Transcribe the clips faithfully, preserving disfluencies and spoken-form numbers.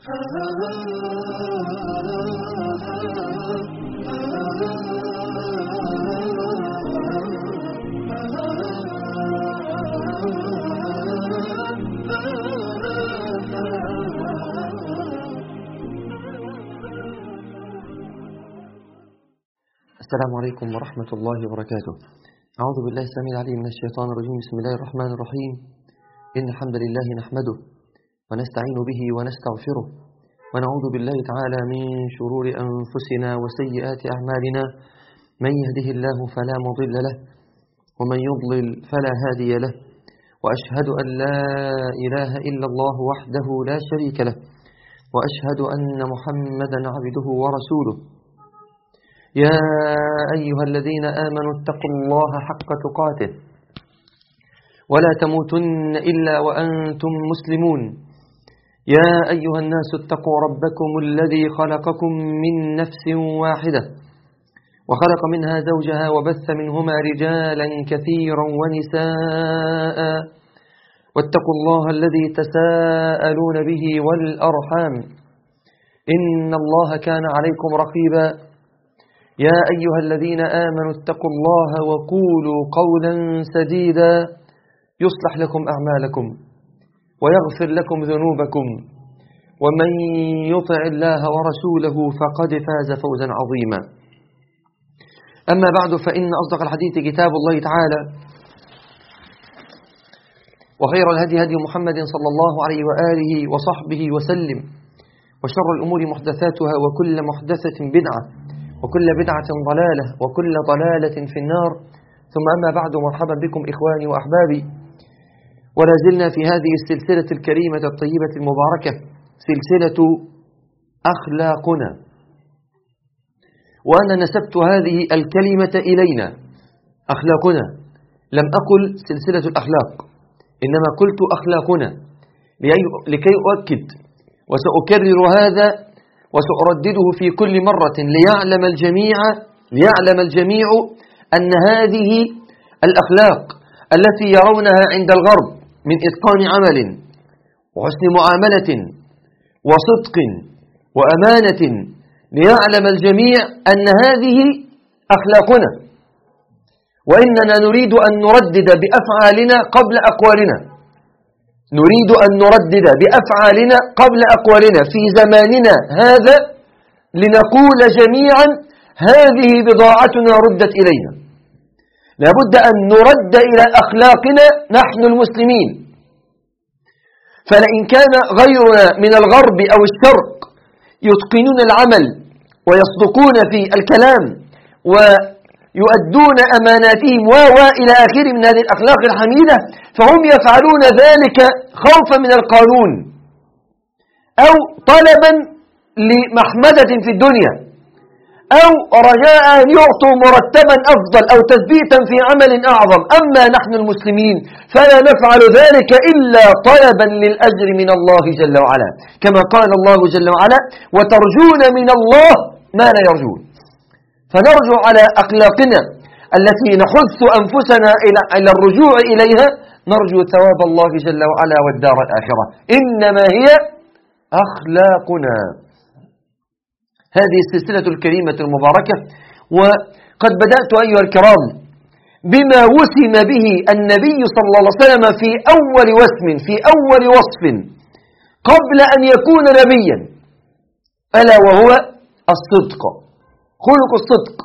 السلام عليكم ورحمة الله وبركاته. أعوذ بالله السميع العليم من الشيطان الرجيم. بسم الله الرحمن الرحيم. إن الحمد لله نحمده ونستعين به ونستغفره ونعوذ بالله تعالى من شرور أنفسنا وسيئات أعمالنا. من يهده الله فلا مضل له ومن يضلل فلا هادي له، وأشهد أن لا إله إلا الله وحده لا شريك له، وأشهد أن محمدا عبده ورسوله. يا أيها الذين آمنوا اتقوا الله حق تقاته ولا تموتن إلا وأنتم مسلمون. يا أيها الناس اتقوا ربكم الذي خلقكم من نفس واحدة وخلق منها زوجها وبث منهما رجالا كثيرا ونساء، واتقوا الله الذي تساءلون به والأرحام إن الله كان عليكم رقيبا. يا أيها الذين آمنوا اتقوا الله وقولوا قولا سديدا يصلح لكم أعمالكم ويغفر لكم ذنوبكم، ومن يطع الله ورسوله فقد فاز فوزا عظيما. أما بعد، فإن أصدق الحديث كتاب الله تعالى، وخير الهدي هدي محمد صلى الله عليه وآله وصحبه وسلم، وشر الأمور محدثاتها وكل محدثة بدعة وكل بدعة ضلالة وكل ضلالة في النار. ثم أما بعد، مرحبا بكم إخواني وأحبابي، ولا زلنا في هذه السلسلة الكريمة الطيبة المباركة، سلسلة أخلاقنا. وأنا نسبت هذه الكلمة إلينا، أخلاقنا، لم أقل سلسلة الأخلاق، إنما قلت أخلاقنا لكي أؤكد، وسأكرر هذا وسأردده في كل مرة ليعلم الجميع ليعلم الجميع أن هذه الأخلاق التي يرونها عند الغرب من إتقان عمل وحسن معاملة وصدق وأمانة، ليعلم الجميع أن هذه أخلاقنا، وإننا نريد أن نردد بأفعالنا قبل أقوالنا، نريد أن نردد بأفعالنا قبل أقوالنا في زماننا هذا، لنقول جميعا هذه بضاعتنا ردت إلينا. لابد أن نرد إلى أخلاقنا نحن المسلمين. فلئن كان غيرنا من الغرب أو الشرق يتقنون العمل ويصدقون في الكلام ويؤدون أماناتهم وإلى آخره من هذه الأخلاق الحميدة، فهم يفعلون ذلك خوفا من القانون أو طلبا لمحمدة في الدنيا أو رجاء أن يعطوا مرتبا أفضل أو تثبيتا في عمل أعظم. أما نحن المسلمين فلا نفعل ذلك إلا طلبا للأجر من الله جل وعلا، كما قال الله جل وعلا: وترجون من الله ما لا يرجون. فنرجو على أخلاقنا التي نحث أنفسنا إلى الرجوع إليها، نرجو ثواب الله جل وعلا والدار الآخرة. إنما هي أخلاقنا. هذه السلسلة الكريمة المباركة، وقد بدأت أيها الكرام بما وسم به النبي صلى الله عليه وسلم في أول وسم في أول وصف قبل أن يكون نبيا، ألا وهو الصدق، خلق الصدق.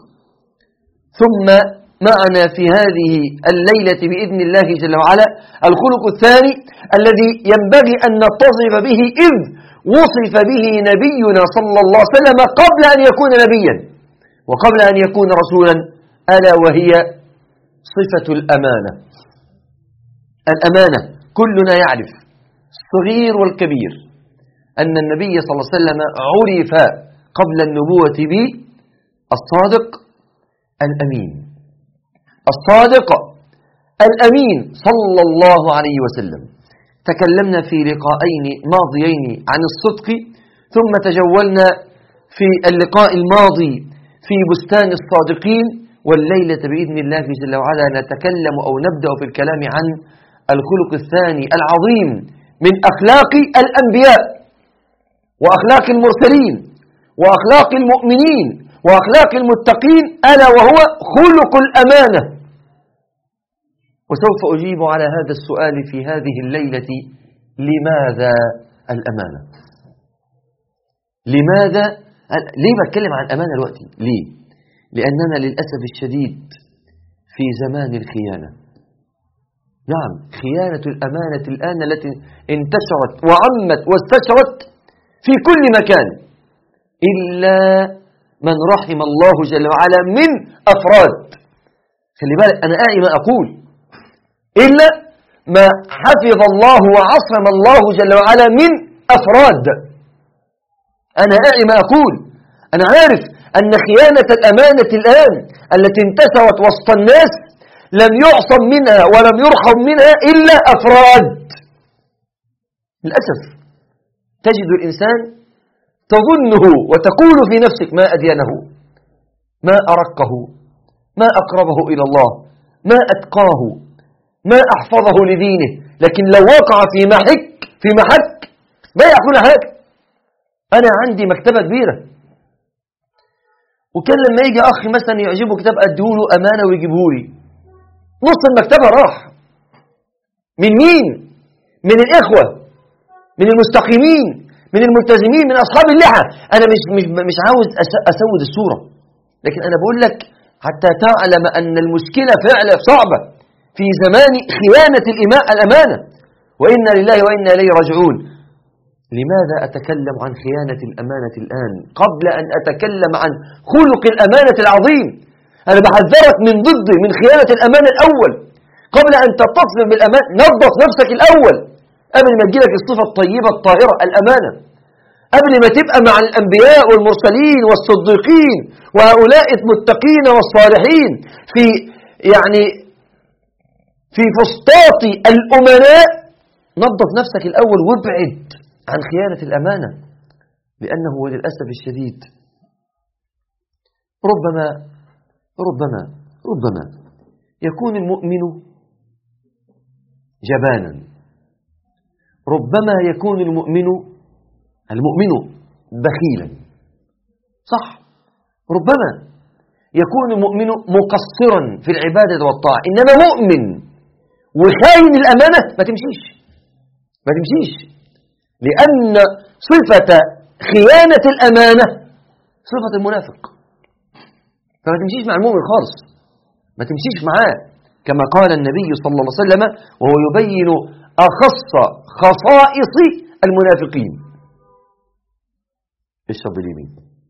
ثم معنا في هذه الليلة بإذن الله جل وعلا الخلق الثاني الذي ينبغي أن نتصف به، إذ وصف به نبينا صلى الله عليه وسلم قبل أن يكون نبيا وقبل أن يكون رسولا، ألا وهي صفة الأمانة. الأمانة كلنا يعرف، الصغير والكبير، أن النبي صلى الله عليه وسلم عرف قبل النبوة بالصادق الأمين، الصادق الأمين صلى الله عليه وسلم. تكلمنا في لقاءين ماضيين عن الصدق، ثم تجولنا في اللقاء الماضي في بستان الصادقين، والليلة بإذن الله جل وعلا نتكلم أو نبدأ في الكلام عن الخلق الثاني العظيم من أخلاق الأنبياء، وأخلاق المرسلين وأخلاق المؤمنين وأخلاق المتقين، ألا وهو خلق الأمانة. وسوف أجيب على هذا السؤال في هذه الليلة: لماذا الأمانة؟ لماذا؟ ليه بتكلم عن الأمانة دلوقتي؟ ليه؟ لأننا للأسف الشديد في زمان الخيانة. نعم، خيانة الأمانة الآن التي انتشرت وعمت واستشرت في كل مكان، إلا من رحم الله جل وعلا من أفراد. خلي بالك، أنا آئي ما أقول، إلا ما حفظ الله وعصم الله جل وعلا من أفراد. أنا آئي ما أقول. أنا عارف أن خيانة الأمانة الآن التي انتشرت وسط الناس لم يعصم منها ولم يرحم منها إلا أفراد. للأسف تجد الإنسان تظنه وتقول في نفسك: ما أدينه، ما أرقه، ما أقربه إلى الله، ما أتقاه، ما أحفظه لدينه. لكن لو وقع في محك في محك ما يكون حاجة. أنا عندي مكتبة كبيرة، وكان لما يجي أخي مثلا يعجبه كتاب أديهوله أمانة ويجيبهولي، نص المكتبة راح. من مين؟ من الإخوة، من المستقيمين، من الملتزمين، من أصحاب اللحى. أنا مش مش مش عاوز أسود الصورة، لكن أنا بقول لك حتى تعلم أن المشكلة فعلا صعبة في زمان خيانة الأمانة، وإنا لله وإنا إليه راجعون. لماذا أتكلم عن خيانة الأمانة الآن قبل أن أتكلم عن خلق الأمانة العظيم؟ أنا بحذرك من ضد من خيانة الأمانة الأول. قبل أن تتصف بالأمانة نظف نفسك الأول، قبل ما تجيلك الصفة الطيبة الطاهرة الأمانة، قبل ما تبقى مع الأنبياء والمرسلين والصديقين وهؤلاء المتقين والصالحين في يعني في فسطاط الأمناء. نظف نفسك الأول وابعد عن خيانة الأمانة، لأنه للأسف الشديد ربما ربما ربما يكون المؤمن جبانا، ربما يكون المؤمن المؤمن بخيلا، صح، ربما يكون المؤمن مقصرا في العبادة والطاعة. إنما مؤمن وخاين الأمانة ما تمشيش ما تمشيش لأن صفة خيانة الأمانة صفة المنافق، فما تمشيش مع المؤمن خالص، ما تمشيش معاه. كما قال النبي صلى الله عليه وسلم وهو يبين أخص خصائص المنافقين: اشرب اليمين.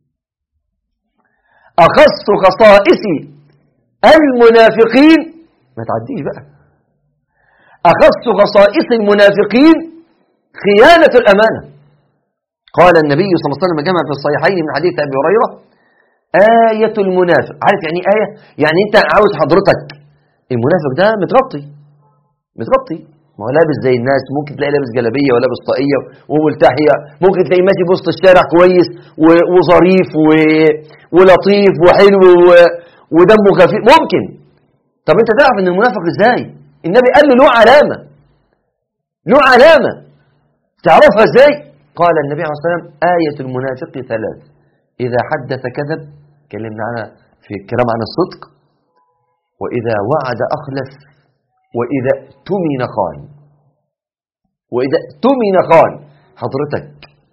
أخص خصائص المنافقين، ما تعديش بقى، أخص خصائص المنافقين خيانة الأمانة. قال النبي صلى الله عليه وسلم كما في الصحيحين من حديث أبي هريرة: آية المنافق. عارف يعني آية؟ يعني أنت عاوز حضرتك المنافق ده متغطي متغطي ما هو لابس زي الناس، ممكن تلاقي لابس جلابية ولابس طاقية وملتحية، ممكن تلاقي ماشي في وسط الشارع كويس وظريف ولطيف وحلو ودمه خفيف، ممكن. طب أنت تعرف إن المنافق إزاي؟ النبي قال له له علامة، له علامة تعرفها إزاي؟ قال النبي عليه الصلاة والسلام: آية المنافق ثلاث: إذا حدث كذب، كلمنا عنها في الكلام عن الصدق، وإذا وعد أخلف، وإذا اؤتمن خان. وإذا اؤتمن خان. حضرتك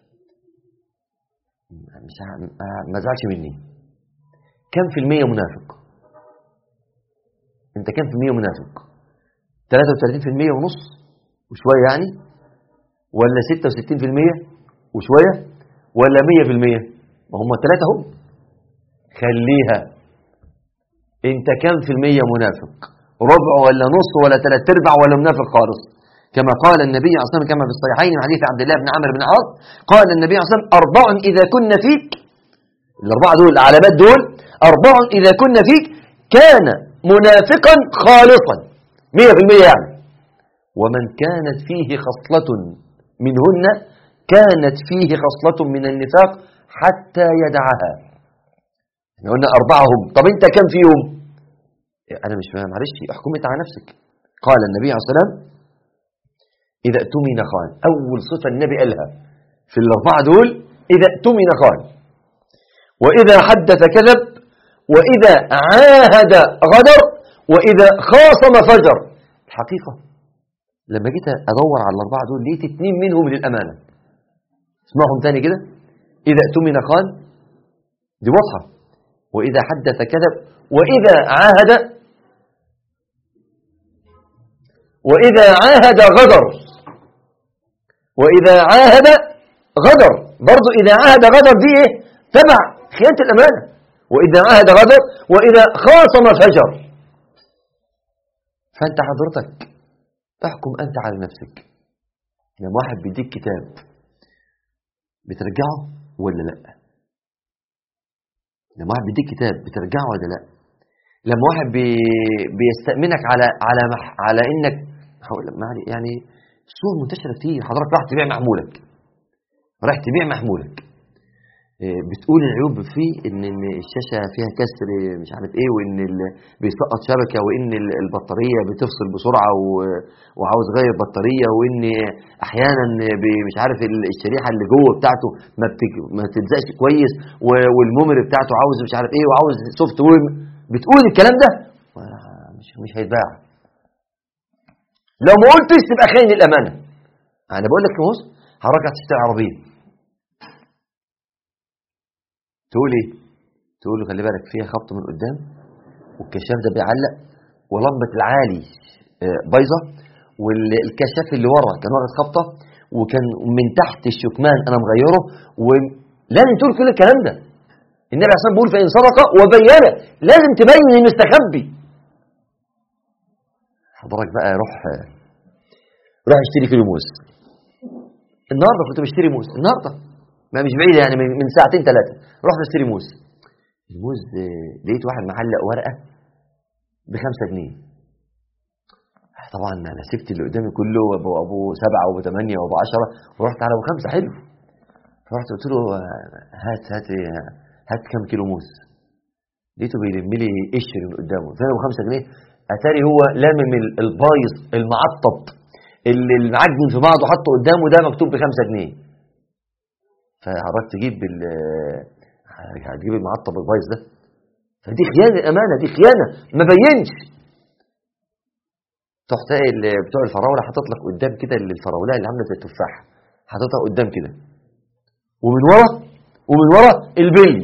مش ما زعلش مني، كم في المية منافق؟ أنت كم في المية منافق؟ ثلاثة وثلاثين في المية ونص وشوية يعني، ولا ستة وستين في المية وشوية، ولا مية في المية؟ ما هم ثلاثة هم. خليها انت كم في المية منافق؟ ربع ولا نص ولا ثلاث ارباع ولا منافق خالص؟ كما قال النبي عليه الصلاة والسلام كما في الصحيحين من حديث عبد الله بن عمرو بن عاص قال النبي عليه الصلاة والسلام: أربع إذا كنا فيك، الأربعة دول العلامات دول، أربع إذا كنا فيك كان منافقا خالصا مية في المية يعني، ومن كانت فيه خصلة منهن كانت فيه خصلة من النفاق حتى يدعها. احنا قلنا أربعة هم، طب أنت كم فيهم؟ أنا مش فاهم، معلش احكم أنت على نفسك. قال النبي عليه الصلاة والسلام: إذا اؤتمن خان. أول صفة النبي قالها في الأربعة دول إذا اؤتمن خان، وإذا حدث كذب، وإذا عاهد غدر، وإذا خاصم فجر. الحقيقة لما جيت أدور على الأربعة دول لقيت اتنين منهم للأمانة. اسمعهم تاني كده: إذا اؤتمن خان، دي واضحة، وإذا حدث كذب، وإذا عاهد وإذا عاهد غدر، وإذا عاهد غدر برضو. إذا عاهد غدر دي إيه؟ تبع خيانة الأمانة. وإذا عاهد غدر، وإذا خاصم فجر. فأنت حضرتك احكم أنت على نفسك. لما واحد بيديك كتاب بترجعه ولا لا؟ لما واحد بيديك كتاب بترجعه ولا لا؟ لما واحد بي بيستأمنك على على مح على إنك يعني الصور منتشرة كتير. حضرتك راح تبيع محمولك، راح تبيع محمولك، بتقول العيوب فيه ان الشاشة فيها كسر مش عارف ايه، وان بيسقط شبكة، وان البطارية بتفصل بسرعة وعاوز غير بطارية، وان احيانا مش عارف الشريحة اللي جوه بتاعته ما ما بتلزقش كويس، والميموري بتاعته عاوز مش عارف ايه، وعاوز سوفت وير. بتقول الكلام ده مش مش هيتباع. لو ما قلتش تبقى خاين الامانة. انا بقول لك بص، هرجع تشتري عربية، تقول ايه؟ تقول له خلي بالك فيها خبط من قدام، والكشاف ده بيعلق، ولمبة العالي بايظه، والكشاف اللي ورا كان واخد خبطه، وكان من تحت الشكمان انا مغيره. ولازم تقول كل الكلام ده. النبي عليه الصلاه والسلام بيقول فإن صدق وبين، لازم تبين المستخبي. حضرتك بقى روح روح اشتري كيلو موز. النهارده كنت بشتري موز النهارده، ما مش بعيد يعني، من ساعتين ثلاثه رحت اشتري موز. الموز لقيت واحد معلق ورقه بخمسة جنيه. طبعا انا سبت اللي قدامي كله، ابو ابو سبعه وابو ثمانيه وابو عشره، ورحت على ابو خمسه. حلو. رحت قلت له هات هات هات كام كيلو موز. لقيته بيلم لي قشر من قدامه، فين ابو خمسة جنيه؟ اتاري هو لامم البايظ المعطب اللي المعجن في بعضه حطه قدامه، ده مكتوب بخمسة جنيه. فحضرتك تجيب ال هتجيب المعطب البايظ ده؟ فدي خيانه امانه، دي خيانه. ما بينش. تروح تلاقي بتوع الفراوله حاطط لك قدام كده الفراوله اللي عامله زي التفاحه، حاططها قدام كده، ومن ورا ومن ورا البلي.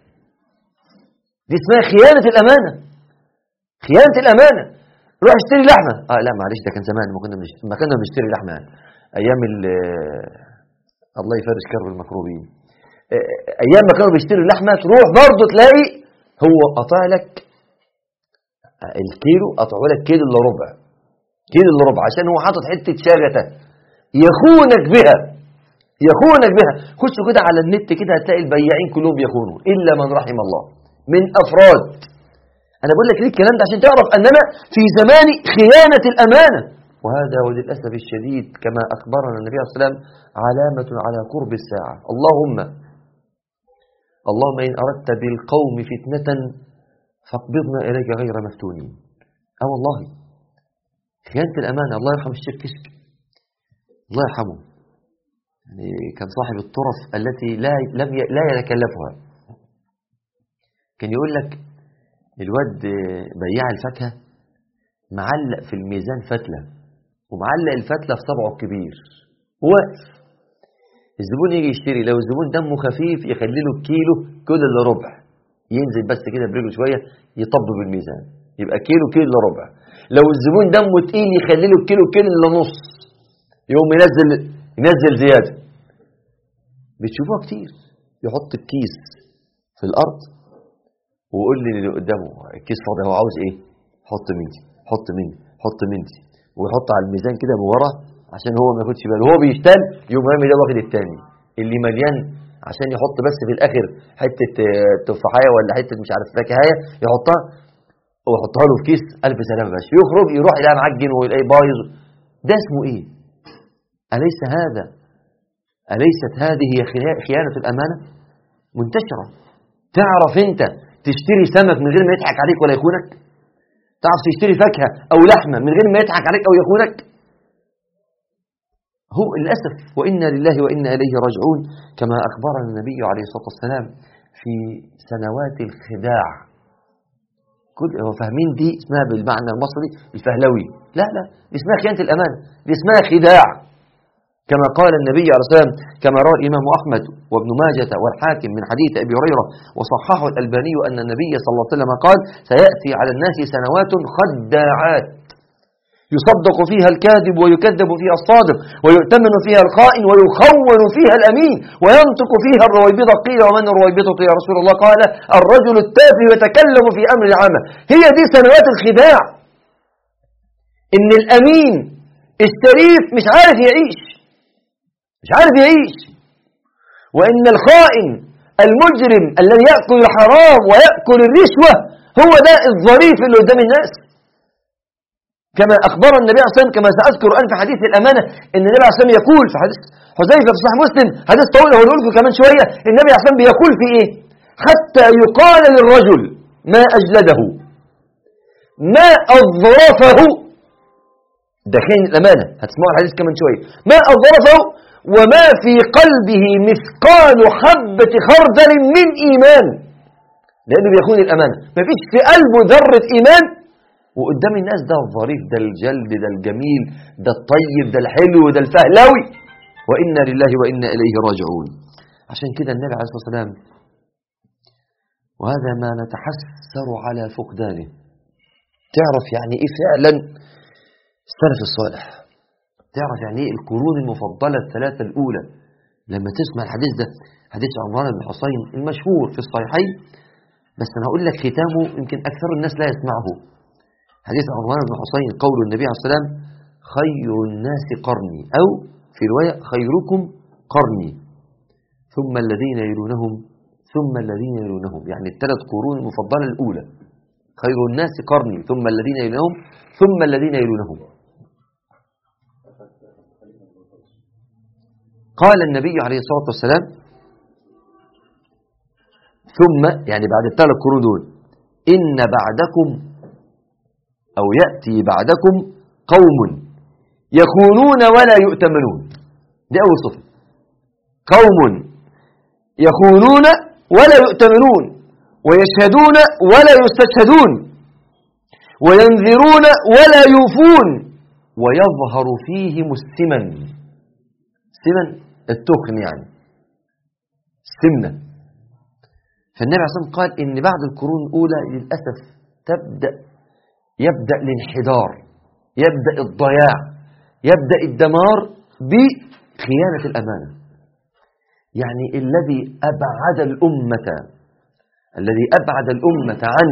دي اسمها خيانه الامانه، خيانه الامانه. روح اشتري لحمه. اه لا معلش، ده كان زمان ما كنا بنشتري، ما كنا بنشتري لحمه ايام الله يفرج كرب المكروبين. ايام ما كانوا بيشتروا اللحمه، تروح برضه تلاقي هو قطع لك الكيلو، قطعه لك كيلو الا ربع، كيلو الا ربع، عشان هو حاطط حته شاغته يخونك بها، يخونك بها. خشوا كده على النت كده هتلاقي البياعين كلهم بيخونوا الا من رحم الله من افراد. انا بقول لك ليه الكلام ده؟ عشان تعرف اننا في زمان خيانه الامانه، وهذا وللاسف الشديد كما اخبرنا النبي صلى الله عليه وسلم علامه على قرب الساعه. اللهم اللهم ان اردت بالقوم فتنه فاقبضنا اليك غير مفتونين. اه والله خيانه الامانه. الله يرحم الشيخ كشك، الله يرحمه، يعني كان صاحب الطرف التي لا لم لا يتكلفها. كان يقول لك الواد بياع الفاكهه معلق في الميزان فتله، ومعلق الفتله في صبعه الكبير، واقف. الزبون يجي يشتري، لو الزبون دمه خفيف يخلي له الكيلو كيلو الا ربع، ينزل بس كده برجله شويه يطب بالميزان، يبقى كيلو كيلو الا ربع. لو الزبون دمه تقيل يخلي له الكيلو كيلو الا نص، يقوم ينزل ينزل زياده. بتشوفوها كتير. يحط الكيس في الارض ويقول لي اللي قدامه الكيس فاضي، هو عاوز ايه؟ حط منتي، حط مني، حط منتي، ويحط على الميزان كده من ورا عشان هو ما ياخدش باله. هو بيشتغل يقوم رامي ده واخد الثاني اللي مليان، عشان يحط بس في الاخر حته تفاحيه ولا حته مش عارف فاكهه يحطها، ويحطها له في كيس. الف سلامه يا باشا. يخرج يروح يلاقي معجن ويلاقي بايظ. ده اسمه ايه؟ اليس هذا اليست هذه هي خيانه الامانه منتشره؟ تعرف انت تشتري سمك من غير ما يضحك عليك ولا يخونك؟ تعرف تشتري فاكهه او لحمه من غير ما يضحك عليك او يخونك؟ هو للأسف وإنا لله وإنا إليه راجعون كما أخبرنا النبي عليه الصلاة والسلام في سنوات الخداع. كل هو فاهمين دي اسمها بالمعنى المصري الفهلوي، لا لا دي اسمها خيانة الأمانة، دي اسمها خداع، كما قال النبي عليه الصلاة والسلام كما روى الإمام أحمد وابن ماجة والحاكم من حديث أبي هريرة وصححه الألباني أن النبي صلى الله عليه وسلم قال: سيأتي على الناس سنوات خداعات يصدق فيها الكاذب ويكذب فيها الصادق ويؤتمن فيها الخائن ويخون فيها الأمين وينطق فيها الرويبضة. قيل: ومن الرويبضة يا رسول الله؟ قال: الرجل التافه يتكلم في أمر العامة. هي دي سنوات الخداع، إن الأمين الشريف مش عارف يعيش مش عارف يعيش وإن الخائن المجرم الذي يأكل الحرام ويأكل الرشوة هو ده الظريف اللي قدام الناس. كما أخبر النبي عليه الصلاة والسلام كما سأذكر الآن في حديث الأمانة إن النبي عليه الصلاة والسلام يقول في حديث حذيفة في صحيح مسلم، حديث طويل هقول لكم كمان شوية، النبي عليه الصلاة والسلام بيقول في إيه؟ حتى يقال للرجل ما أجلده ما أظرفه، ده خين الأمانة، هتسمعوا الحديث كمان شوية، ما أظرفه وما في قلبه مثقال حبة خردل من إيمان، لأنه بيخون الأمانة، ما فيش في قلبه ذرة إيمان، وقدام الناس ده الظريف، ده الجلد، ده الجميل، ده الطيب، ده الحلو، ده الفهلوي. وإنا لله وإنا إليه راجعون. عشان كده النبي عليه الصلاة والسلام، وهذا ما نتحسر على فقدانه، تعرف يعني إيه فعلا السلف الصالح، تعرف يعني إيه القرون المفضلة الثلاثة الأولى. لما تسمع الحديث ده، حديث عمران بن حسين المشهور في الصحيحين، بس أنا هقول لك ختامه يمكن أكثر الناس لا يسمعه. حديث عمران بن حسين قول النبي عليه الصلاة والسلام: خير الناس قرني، أو في رواية خيركم قرني ثم الذين يلونهم ثم الذين يلونهم، يعني الثلاث قرون المفضلة الأولى، خير الناس قرني ثم الذين يلونهم ثم الذين يلونهم. قال النبي عليه الصلاة والسلام: ثم يعني بعد الثلاث قرون دول إن بعدكم أو يأتي بعدكم قوم يخونون ولا يؤتمنون. دي أول صفة، قوم يخونون ولا يؤتمنون ويشهدون ولا يستشهدون وينذرون ولا يوفون ويظهر فيهم السمن. السمن التخن يعني السمنة. فالنبي عليه الصلاة والسلام قال إن بعد القرون الأولى للأسف تبدأ يبدأ الانحدار، يبدأ الضياع، يبدأ الدمار بخيانة الأمانة. يعني الذي أبعد الأمة الذي أبعد الأمة عن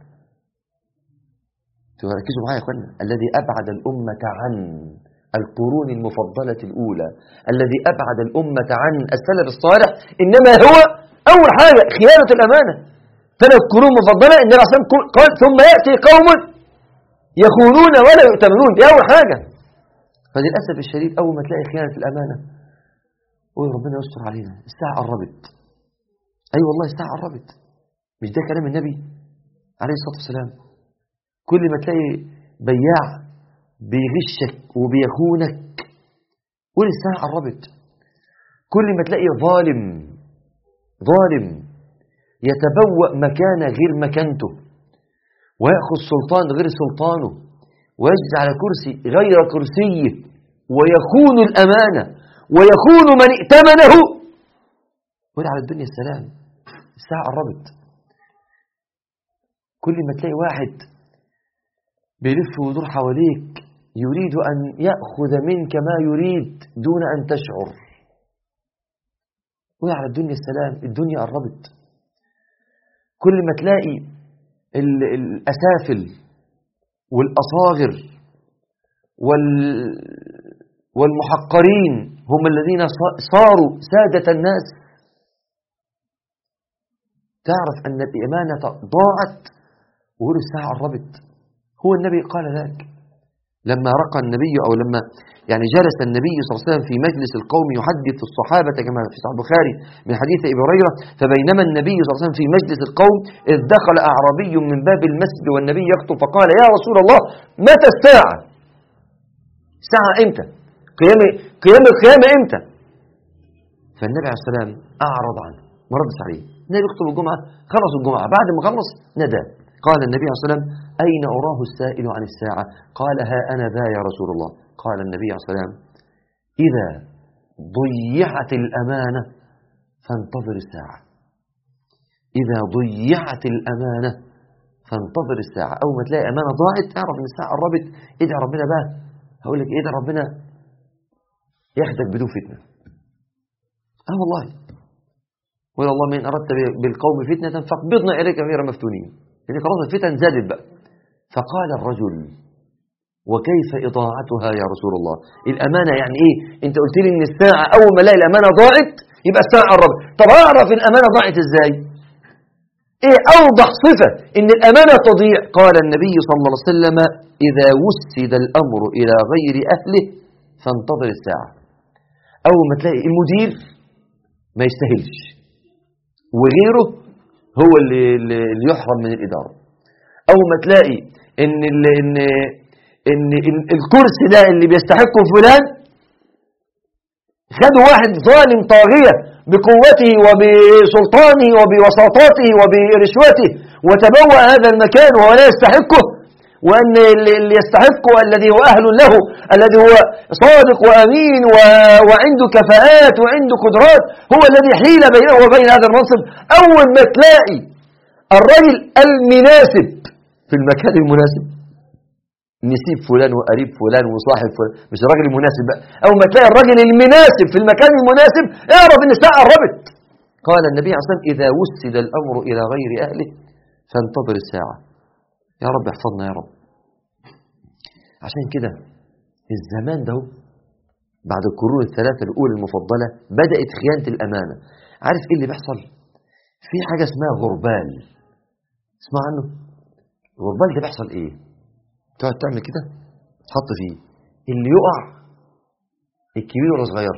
تركزوا معايا يا أخوانا، الذي أبعد الأمة عن القرون المفضلة الأولى، الذي أبعد الأمة عن السلف الصالح، إنما هو أول حاجة خيانة الأمانة. ثلاث قرون مفضلة النبي عليه الصلاة والسلام قال: ثم يأتي قوم يخونون ولا يؤتمنون. دي أول حاجة. فللأسف الشديد أول ما تلاقي خيانة الأمانة، قول ربنا يستر علينا، الساعة قربت. أي أيوة والله الساعة قربت، مش ده كلام النبي عليه الصلاة والسلام؟ كل ما تلاقي بياع بيغشك وبيخونك قول الساعة قربت. كل ما تلاقي ظالم ظالم يتبوأ مكان غير مكانته ويأخذ سلطان غير سلطانه ويجلس على كرسي غير كرسيه ويخون الأمانة ويخون من ائتمنه، قول على الدنيا السلام، الساعة قربت. كل ما تلاقي واحد بيلف ويدور حواليك يريد أن يأخذ منك ما يريد دون أن تشعر، قول على الدنيا السلام، الدنيا قربت. كل ما تلاقي الأسافل والأصاغر والمحقرين هم الذين صاروا سادة الناس، تعرف أن الإمانة ضاعت وقول الساعة قربت. هو النبي قال ذلك لما رقى النبي أو لما يعني جلس النبي صلى الله عليه وسلم في مجلس القوم يحدث الصحابة كما في صحيح البخاري من حديث أبي هريرة، فبينما النبي صلى الله عليه وسلم في مجلس القوم إذ دخل أعرابي من باب المسجد والنبي يخطب فقال: يا رسول الله متى الساعة؟ الساعة إمتى؟ قيام قيام القيامة إمتى؟ فالنبي عليه السلام أعرض عنه ما ردش عليه. النبي يخطب الجمعة، خلص الجمعة، بعد ما خلص ندى قال النبي عليه السلام أين أراه السائل عن الساعة؟ قال ها أنا ذا يا رسول الله. قال النبي عليه السلام إذا ضيعت الأمانة فانتظر الساعة. إذا ضيعت الأمانة فانتظر الساعة. أول ما تلاقي أمانة ضاعت تعرف إن الساعة قربت، ادعي ربنا بقى. هقول لك ادعي ربنا ياخدك بدون فتنة. اه والله، ولا الله من أردت بالقوم فتنة فاقبضنا إليك غير مفتونين. يعني خلاص الفتن زادت بقى. فقال الرجل وكيف إضاعتها يا رسول الله؟ الأمانة يعني إيه؟ أنت قلت لي إن الساعة أول ما الاقي الأمانة ضاعت يبقى الساعة قربت. طب أعرف الأمانة ضاعت إزاي؟ إيه أوضح صفة إن الأمانة تضيع؟ قال النبي صلى الله عليه وسلم إذا وسد الأمر إلى غير أهله فانتظر الساعة. أول ما تلاقي المدير ما يستاهلش وغيره هو اللي, اللي يحرم من الإدارة. أول ما تلاقي إن, إن, إن, إن الكرسي ده اللي بيستحقه فلان خدوا واحد ظالم طاغية بقوته وبسلطانه وبوساطاته وبرشوته وتبوأ هذا المكان وهو لا يستحقه، وأن اللي يستحقه الذي هو أهل له، الذي هو صادق وأمين وعنده كفاءات وعنده قدرات، هو الذي حيل بينه وبين هذا المنصب. أول ما تلاقي الرجل المناسب في المكان المناسب، نسيب فلان وقريب فلان وصاحب فلان، مش الراجل المناسب بقى، أول ما تلاقي الراجل المناسب في المكان المناسب اعرف ان الساعة قربت. قال النبي عليه الصلاة والسلام إذا وسد الأمر إلى غير أهله فانتظر الساعة. يا رب احفظنا يا رب. عشان كده الزمان ده بعد القرون الثلاثة الأولى المفضلة بدأت خيانة الأمانة. عارف إيه اللي بيحصل؟ في حاجة اسمها غربال، اسمع عنه؟ الغربال ده بيحصل إيه؟ تقعد تعمل كده تحط فيه اللي يقع الكبير ولا صغير؟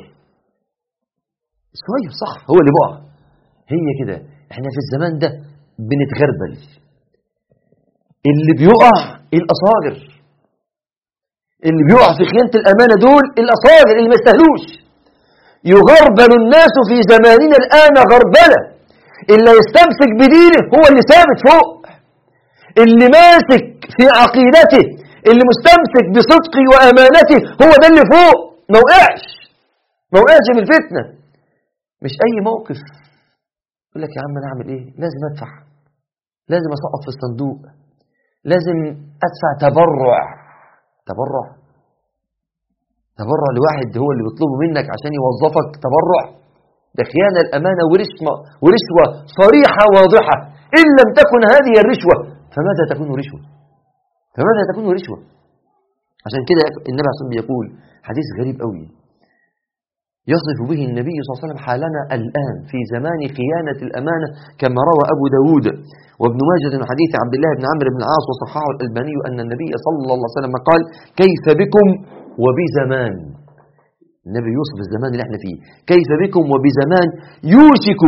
صغير صح، هو اللي بقع. هي كده احنا في الزمان ده بنتغربل. اللي بيقع الأصاغر، اللي بيقع في خيانة الأمانة دول الأصاغر اللي ما يستاهلوش. يغربل الناس في زماننا الآن غربلة. اللي يستمسك بدينه هو اللي ثابت فوق، اللي ماسك في عقيدته، اللي مستمسك بصدقه وأمانته هو ده اللي فوق. ما وقعش ما وقعش في الفتنة. مش أي موقف يقول لك يا عم أنا أعمل إيه؟ لازم أدفع، لازم أسقط في الصندوق، لازم أدفع تبرع. تبرع تبرع لواحد هو اللي بيطلبه منك عشان يوظفك. تبرع ده خيانة الأمانة ورشوة ورشوة صريحة واضحة. إن لم تكن هذه الرشوة فماذا تكون رشوة؟ فماذا تكون رشوة؟ عشان كده النبي عليه الصلاة والسلام يقول حديث غريب قوي يصف به النبي صلى الله عليه وسلم حالنا الآن في زمان خيانة الأمانة، كما روى أبو داود وابن ماجه من حديث عبد الله بن عمرو بن العاص وصححه الألباني أن النبي صلى الله عليه وسلم قال كيف بكم وبزمان. النبي يوصف الزمان اللي احنا فيه، كيف بكم وبزمان يوشك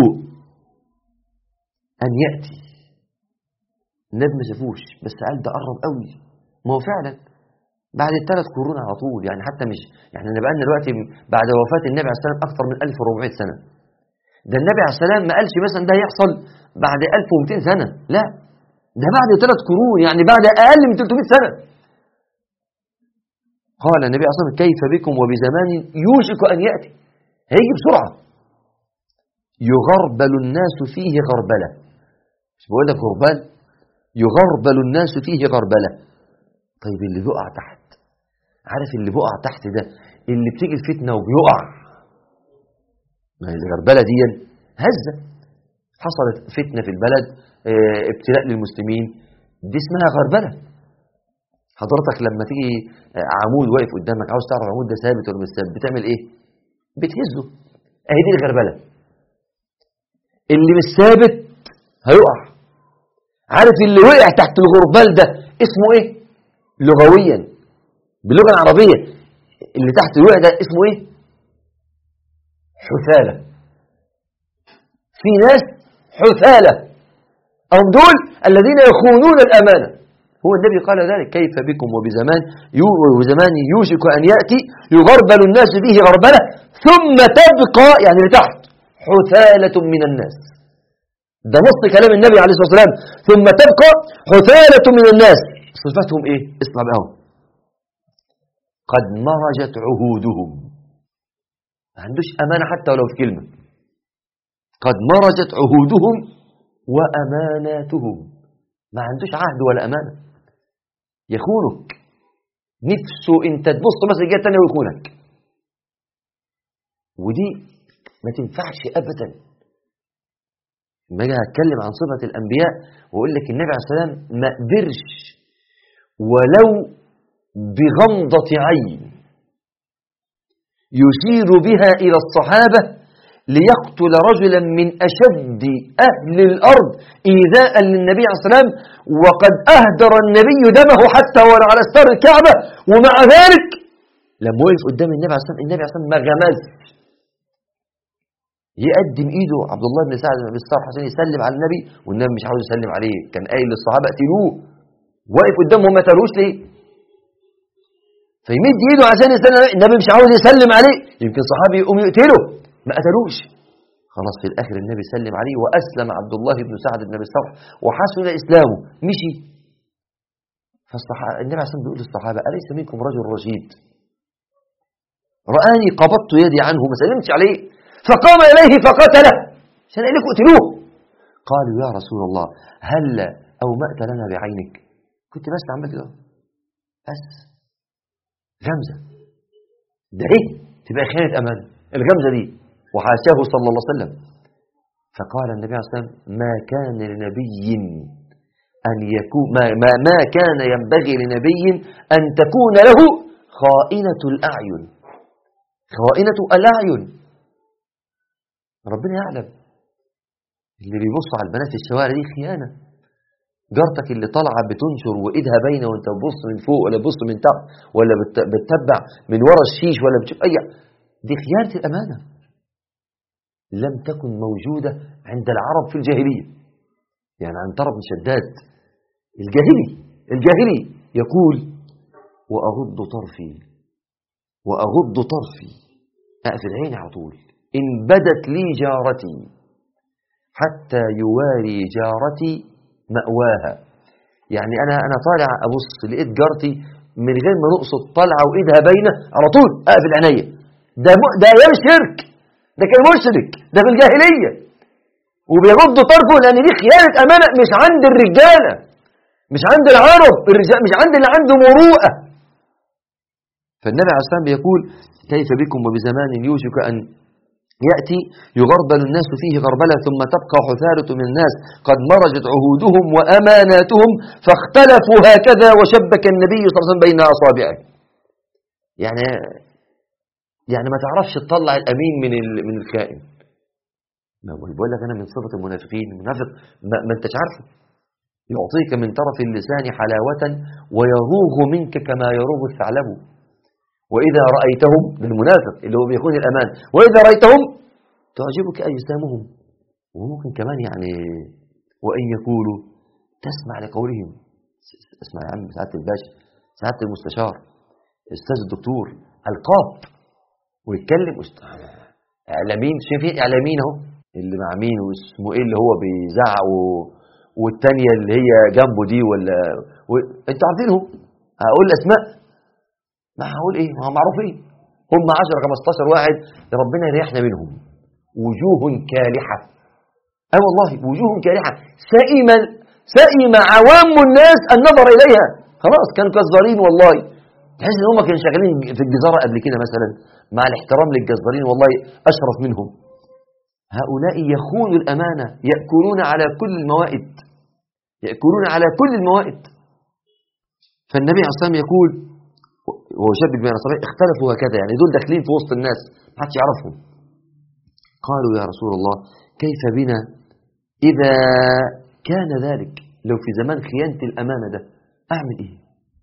أن يأتي. النبي ما شافوش بس قال ده قرب قوي. ما هو فعلا بعد الثلاث قرون على طول، يعني حتى مش يعني احنا بقى لنا دلوقتي بعد وفاة النبي عليه السلام أكثر من ألف وأربعمائة سنة. ده النبي عليه السلام ما قالش مثلا ده يحصل بعد ألف ومئتين سنة، لا ده بعد ثلاث قرون، يعني بعد أقل من ثلاثمائة سنة. قال النبي عليه الصلاة والسلام كيف بكم وبزمان يوشك أن يأتي، هيجي بسرعة يغربل الناس فيه غربلة. مش بقول لك غربال، يغربل الناس فيه غربلة. طيب اللي بيقع تحت، عارف اللي بيقع تحت ده اللي بتيجي الفتنة وبيقع، ما هي الغربلة دي هزة. حصلت فتنة في البلد، اه ابتلاء للمسلمين، دي اسمها غربلة. حضرتك لما تيجي عمود واقف قدامك عاوز تعرف العمود ده ثابت ولا مش ثابت بتعمل ايه؟ بتهزه. اهي دي الغربلة. اللي مش ثابت هيقع. عارف اللي وقع تحت الغربال ده اسمه ايه لغويا باللغة العربية؟ اللي تحت الوقع ده اسمه ايه؟ حثالة. في ناس حثالة، هم دول الذين يخونون الأمانة. هو النبي قال ذلك: كيف بكم وبزمان وزمان يوشك أن يأتي يغربل الناس فيه غربلة ثم تبقى، يعني لتحت، حثالة من الناس. ده نص كلام النبي عليه الصلاة والسلام: ثم تبقى حثالة من الناس. صفتهم ايه؟ اسمع بقى: قد مرجت عهودهم. ما عندوش أمانة حتى ولو في كلمة. قد مرجت عهودهم وأماناتهم. ما عندوش عهد ولا أمانة، يخونك. نفسه انت تبص مثلا جهة تانية ويخونك. ودي ما تنفعش أبدا. لما اجي هتكلم عن صفة الأنبياء وأقول لك النبي عليه الصلاة والسلام ما قدرش ولو بغمضة عين يشير بها إلى الصحابة ليقتل رجلا من أشد أهل الأرض إيذاء للنبي عليه الصلاة والسلام، وقد أهدر النبي دمه حتى ولا على ستار الكعبة، ومع ذلك لما وقف قدام النبي عليه الصلاة والسلام النبي عليه الصلاة والسلام ما غمز. يقدم ايده عبد الله بن سعد بن الصالح عشان يسلم على النبي، والنبي مش عاوز يسلم عليه، كان قايل للصحابة اقتلوه. واقف قدامهم ما قتلوش ليه؟ فيمد ايده عشان يسلم عليه، النبي مش عاوز يسلم عليه، يمكن صحابي يقوم يقتله، ما قتلوش. خلاص في الاخر النبي سلم عليه واسلم عبد الله بن سعد بن ابي الصالح وحسن اسلامه، مشي. فالصحابه النبي عليه الصلاه والسلام بيقول للصحابه: اليس منكم رجل رشيد رآني قبضت يدي عنه ما سلمتش عليه فقام إليه فقتله عشان قال لكم اقتلوه. قالوا: يا رسول الله هل أومأت لنا بعينك؟ كنت بس عمال كده بس غمزة. ده ايه؟ تبقى خيانة أمانة الغمزة دي، وحاشاه صلى الله عليه وسلم. فقال النبي عليه الصلاة والسلام: ما كان لنبي أن يكون ما, ما, ما كان ينبغي لنبي أن تكون له خائنة الأعين. خائنة الأعين، ربنا يعلم. اللي بيبص على البنات في الشوارع دي خيانة. جارتك اللي طالعه بتنشر وايدها باينه وانت بتبص من فوق ولا بتبص من تحت ولا بتتبع من ورا الشيش ولا بتشوف اي، دي خيانة الأمانة. لم تكن موجودة عند العرب في الجاهلية. يعني عنتر بن شداد الجاهلي الجاهلي يقول: وأغض طرفي وأغض طرفي أقفل عيني على طول إن بدت لي جارتي حتى يواري جارتي مأواها. يعني أنا أنا طالع أبص لقيت جارتي من غير ما نقصد طالعة وإيدها باينة على طول أقفل عينيا. ده ده أيام الشرك، ده كان مشرك، ده في الجاهلية. وبيغض طرفه لأن دي خيانة أمانة مش عند الرجالة، مش عند العرب، الرجال مش عند اللي عنده مروءة. فالنبي عليه الصلاة والسلام بيقول: كيف بكم وبزمان يوشك أن يأتي يغربل الناس فيه غربلة ثم تبقى حثالة من الناس قد مرجت عهودهم وأماناتهم فاختلفوا هكذا وشبك النبي صلى الله عليه وسلم بين أصابعه. يعني يعني ما تعرفش تطلع الأمين من من الخائن. ما بقول لك أنا من صفة المنافقين، المنافق ما, ما أنتش عارفه. يعطيك من طرف اللسان حلاوة ويروغ منك كما يروغ الثعلب. وإذا رأيتهم، للمنافق اللي هو بيخون الأمان، وإذا رأيتهم تعجبك أجسامهم. وممكن كمان يعني وإن يقولوا تسمع لقولهم. اسمع يا عم سعادة الباشا، سعادة المستشار، أستاذ الدكتور، ألقاب ويتكلم. إعلاميين، شايفين إعلاميين أهو اللي مع مين واسمه إيه اللي هو بيزعق و... والتانية اللي هي جنبه دي ولا و... أنتوا عارفينهم. هقول أسماء؟ ما هقول ايه؟ ما هم معروفين، هم عشرة خمستاشر واحد ربنا يريحنا منهم. وجوه كالحة، اه والله وجوه كالحة سئم سئم عوام الناس النظر اليها. خلاص كانوا كزبارين والله. تحس ان هم كانوا شغالين في الجزارة قبل كده مثلا، مع الاحترام للجزبارين والله اشرف منهم. هؤلاء يخونوا الامانة، يأكلون على كل الموائد، يأكلون على كل الموائد. فالنبي عليه الصلاة والسلام يقول وهو شبك بين أصابعه اختلفوا هكذا، يعني دول داخلين في وسط الناس ما حدش يعرفهم. قالوا: يا رسول الله كيف بنا إذا كان ذلك؟ لو في زمان خيانة الأمانة ده أعمل إيه؟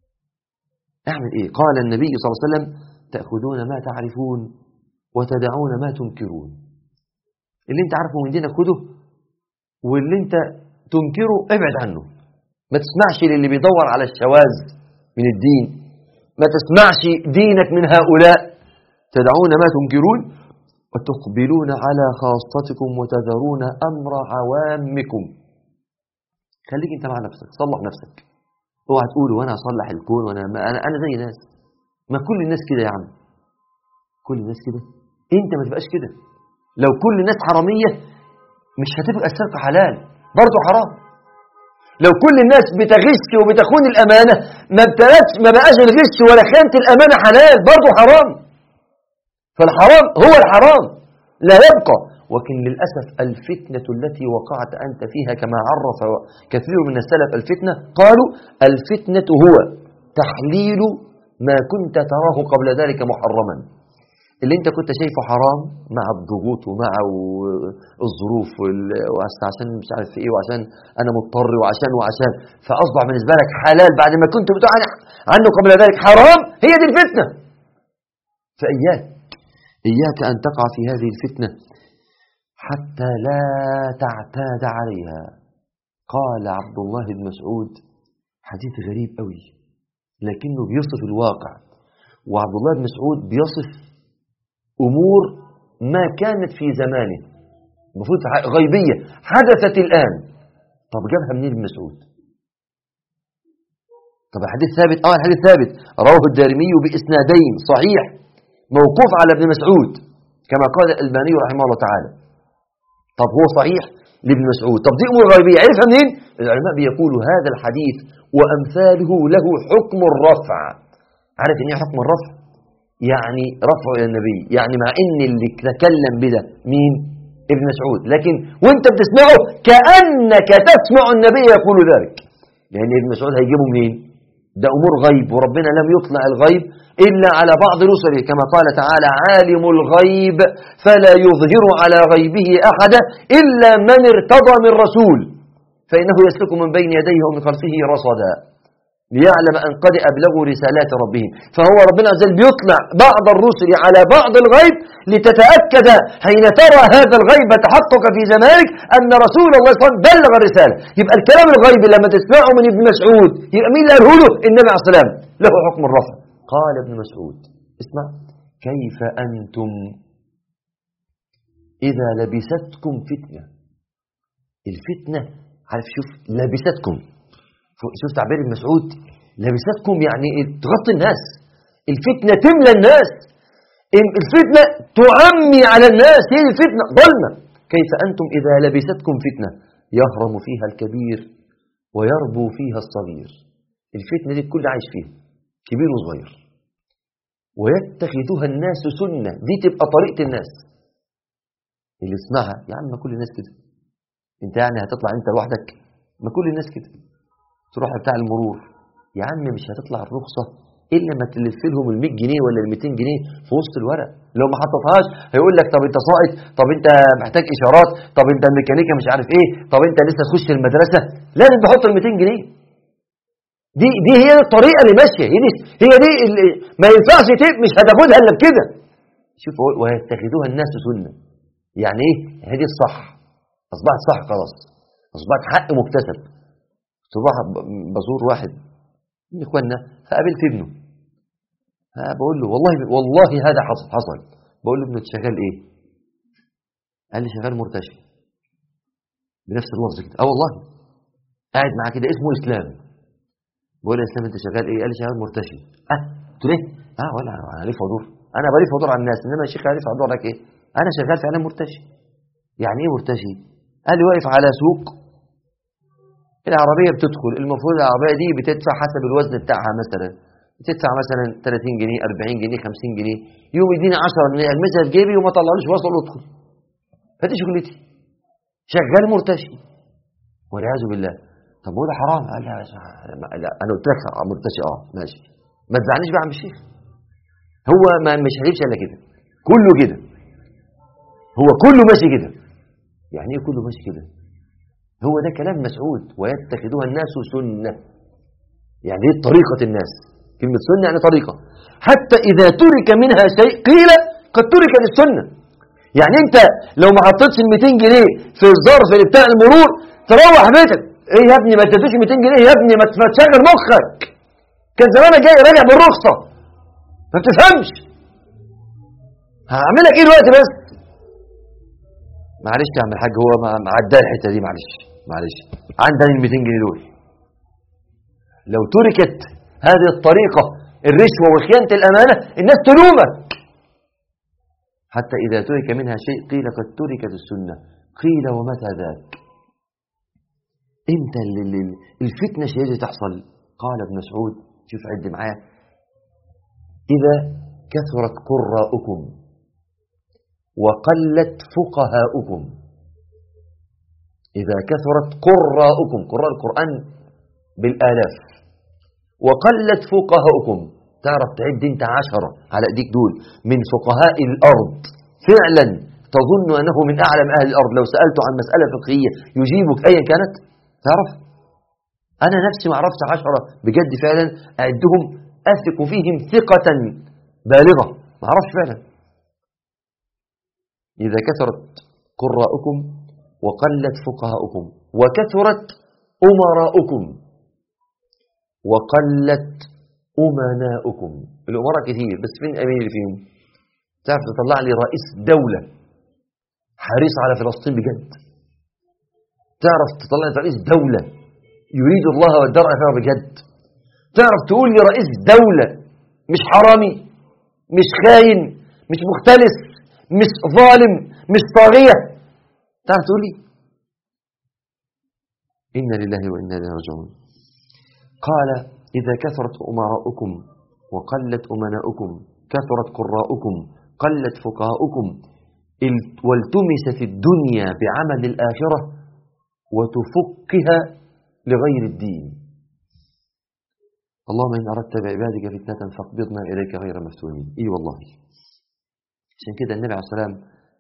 أعمل إيه؟ قال النبي صلى الله عليه وسلم: تأخذون ما تعرفون وتدعون ما تنكرون. اللي انت عارفه من دينك خده، واللي انت تنكره ابعد عنه. ما تسمعش للي بيدور على الشواذ من الدين، ما تسمعش دينك من هؤلاء. تدعون ما تنكرون وتقبلون على خاصتكم وتذرون أمر عوامكم. خليك انت مع نفسك، صلح نفسك. اوعى تقول وانا اصلح الكون وانا انا انا زي ناس. ما كل الناس كده يا عم، كل الناس كده، انت ما تبقاش كده. لو كل الناس حراميه مش هتبقى السرقه حلال، برضه حرام. لو كل الناس بتغش وبتخون الامانه ما بتبقاش ما بقاش الغش ولا خيانه الامانه حلال، برضه حرام. فالحرام هو الحرام لا يبقى. ولكن للأسف الفتنة التي وقعت أنت فيها كما عرف كثير من السلف الفتنة، قالوا الفتنة هو تحليل ما كنت تراه قبل ذلك محرما. اللي انت كنت شايفه حرام مع الضغوط ومع الظروف وعشان مش عارف ايه وعشان انا مضطر وعشان وعشان فأصبح بالنسبة لك حلال بعد ما كنت بتقول عنه قبل ذلك حرام. هي دي الفتنة. فإياك إياك أن تقع في هذه الفتنة حتى لا تعتاد عليها. قال عبد الله بن مسعود حديث غريب قوي لكنه بيصف الواقع. وعبد الله بن مسعود بيصف أمور ما كانت في زمانه، المفروض غيبية حدثت الآن. طب جابها منين ابن مسعود؟ طب الحديث ثابت. اه الحديث ثابت، رواه الدارمي بإسنادين صحيح موقوف على ابن مسعود كما قال الألباني رحمه الله تعالى. طب هو صحيح لابن مسعود، طب دي أمور غيبية عرفها منين؟ العلماء بيقولوا هذا الحديث وأمثاله له حكم الرفع. عارف إن ايه حكم الرفع؟ يعني رفع إلى النبي، يعني مع إن اللي تكلم بده مين؟ ابن مسعود، لكن وانت بتسمعه كأنك تسمع النبي يقول ذلك، لأن ابن مسعود هيجيبه منين؟ ده أمور غيب، وربنا لم يطلع الغيب إلا على بعض رسله كما قال تعالى عالم الغيب فلا يظهر على غيبه أحدا إلا من ارتضى من رسول فإنه يسلك من بين يديه ومن خلفه رصدا ليعلم أن قد أبلغوا رسالات ربهم. فهو ربنا عز وجل بيطلع بعض الرسل على بعض الغيب لتتأكد حين ترى هذا الغيب تحقق في زمانك أن رسول الله صلى الله عليه وسلم بلغ الرسالة. يبقى الكلام الغيبي لما تسمعه من ابن مسعود يبقى مين اللي قاله له؟ النبي عليه الصلاة والسلام، له حكم الرفع. قال ابن مسعود اسمع كيف أنتم إذا لبستكم فتنة. الفتنة عارف شوف لبستكم، شوف تعبير ابن مسعود لبستكم يعني تغطي الناس، الفتنة تملى الناس، الفتنة تعمي على الناس، هي الفتنة ظلمة. كيف أنتم إذا لبستكم فتنة يهرم فيها الكبير ويربو فيها الصغير. الفتنة دي الكل عايش فيها كبير وصغير. ويتخذها الناس سنة، دي تبقى طريقة الناس اللي اسمعها. يا عم ما كل الناس كده، انت يعني هتطلع انت لوحدك؟ ما كل الناس كده. تروح بتاع المرور يا عم مش هتطلع الرخصة إلا ما تلف لهم ال مية جنيه ولا ال ميتين جنيه في وسط الورق. لو ما حطتهاش هيقول لك طب انت ساقط، طب انت محتاج اشارات، طب انت الميكانيكا مش عارف ايه، طب انت لسه تخش المدرسة. لازم تحط ال ميتين جنيه. دي دي هي الطريقة اللي ماشية، هي دي هي دي اللي ما ينفعش مش هتاخدها الا بكده. شوف ويتخذوها الناس سنة، يعني ايه؟ هذه الصح اصبحت صح خلاص، اصبحت حق مكتسب. صباح بزور واحد من اخواننا فقابلت ابنه، بقول له والله والله هذا حصل حصل بقول له ابنك شغال ايه؟ قال لي شغال مرتشي بنفس اللفظ كده. اه والله قاعد معاه كده اسمه اسلام. بقول له اسلام انت شغال ايه؟ قال لي شغال مرتشي. اه قلت له ايه؟ اه ولا انا الف وادور، انا بلف وادور على الناس، انما يا شيخ الف وادور لك ايه؟ انا شغال فعلا مرتشي. يعني ايه مرتشي؟ قال لي واقف على سوق العربية بتدخل، المفروض العربية دي بتدفع حسب الوزن بتاعها، مثلا بتدفع مثلا ثلاثين جنيه أربعين جنيه خمسين جنيه، يوم يديني عشرة جنيه المسها في جيبي وما طلعليش وصل وادخل. فدي شغلتي، شغال مرتشي والعياذ بالله. طب هو ده حرام؟ قال لا, لا انا قلت لك مرتشي اه ماشي، ما تزعلنيش بقى يا عم الشيخ، هو ما مش هيمشي الا كده، كله كده، هو كله ماشي كده. يعني ايه كله ماشي كده؟ هو ده كلام مسعود ويتخذوها الناس سنة، يعني ايه طريقة الناس؟ كلمة سنة يعني طريقة. حتى إذا ترك منها شيء قيل قد ترك للسنة. يعني انت لو ما حطيتش ال ميتين جنيه في الظرف اللي بتاع المرور تروح بيتك ايه يا ابني ما اديتوش مئتين جنيه يا ابني، ما تشغل مخك، كان زمانك جاي راجع بالرخصه، ما بتفهمش. هعملك ايه دلوقتي بس؟ معلش يا عم الحاج، هو معداه الحته دي، معلش معلش عندنا ال مئتين جنيه دول. لو تركت هذه الطريقه، الرشوه وخيانه الامانه، الناس تلومك. حتى اذا ترك منها شيء قيل قد تركت السنه، قيل ومتى ذاك؟ امتى الفتنه شيء تحصل؟ قال ابن مسعود، شوف عد معايا، اذا كثرت قراءكم وقلت فقهاؤكم. إذا كثرت قراءكم، قراء القرآن بالآلاف، وقلت فقهاؤكم، تعرف تعد انت عشرة على ايديك دول من فقهاء الأرض فعلا تظن أنه من أعلم أهل الأرض، لو سألته عن مسألة فقهية يجيبك أيا كانت. تعرف أنا نفسي ما عرفت عشرة بجد فعلا أعدهم أثق فيهم ثقة بالغة، ما عرفش فعلا. إذا كثرت قراءكم وقلت فقهاؤكم وكثرت أمراؤكم وقلت أمناؤكم. الأمراء كثير بس فين أمين اللي فيهم؟ تعرف تطلع لي رئيس دولة حريص على فلسطين بجد؟ تعرف تطلع لي رئيس دولة يريد الله والدار الآخرة بجد؟ تعرف تقول لي رئيس دولة مش حرامي، مش خاين، مش مختلس، مش ظالم، مش طاغية؟ تعرف تقول لي؟ إنا لله وإنا إليه راجعون. قال إذا كثرت أمراؤكم وقلت أمناؤكم كثرت قراؤكم قلت فقهاؤكم والتمست الدنيا بعمل الآخرة وتفكها لغير الدين. اللهم إن أردت بعبادك فتنة فاقبضنا إليك غير مفتونين. إي والله. عشان كده النبي عليه الصلاة والسلام